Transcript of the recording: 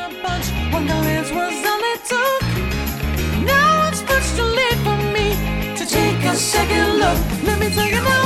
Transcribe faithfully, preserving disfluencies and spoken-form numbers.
a bunch. One glance was all it took. Now it's much too late for me to take a second look. Let me tell you now.